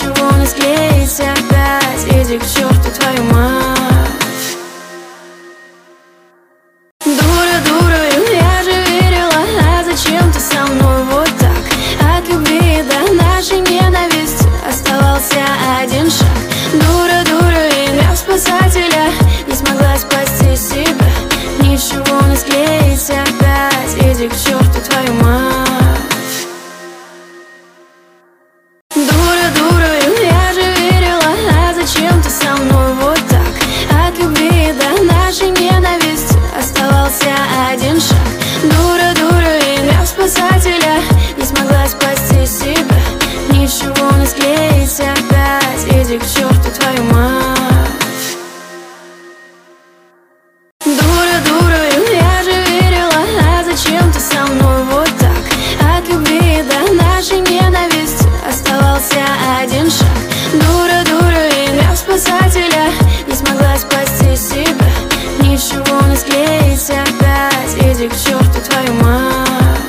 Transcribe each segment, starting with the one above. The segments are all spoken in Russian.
ничего не склеить опять. Иди к черту, твою мать. Дура, дурою, я же верила, а зачем ты со мной вот так? От любви до нашей ненависти оставался один шаг. Дура, дура, имя спасателя, не смогла спасти себя. Ничего не склеить опять. Иди к черту, твою мать. Дура, дурою, я же верила, а зачем ты со мной вот так? От любви до нашей ненависти оставался один шаг. Дура, дура, имя спасателя, не смогла спасти себя. Ничего не склеить опять. Иди к черту, твою мать. Дура, дурою, я же верила, а зачем ты со мной вот так? От любви до нашей ненависти оставался один шаг. Дура, дура, имя спасателя, не смогла спасти себя. Ничего не склеить опять. Иди к черту, твою мать.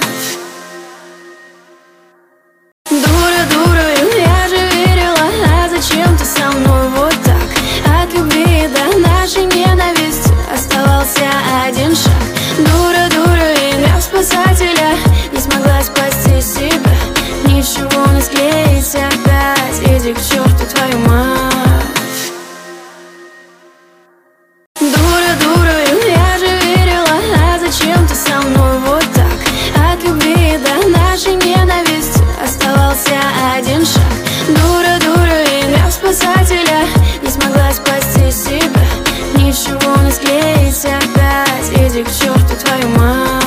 Дура, дурою, я же верила, а зачем ты со мной вот так? От любви до нашей ненависти оставался один шаг. Дура, дура, имя спасателя, не смогла спасти себя. Ничего не склеить опять. Иди к черту, твою мать. Дура, дурою, я же верила, а зачем ты со мной вот так? От любви до нашей ненависти оставался один шаг. Дура, дура, имя спасателя, не смогла спасти себя. Ничего не склеить опять. Иди к черту, твою мать.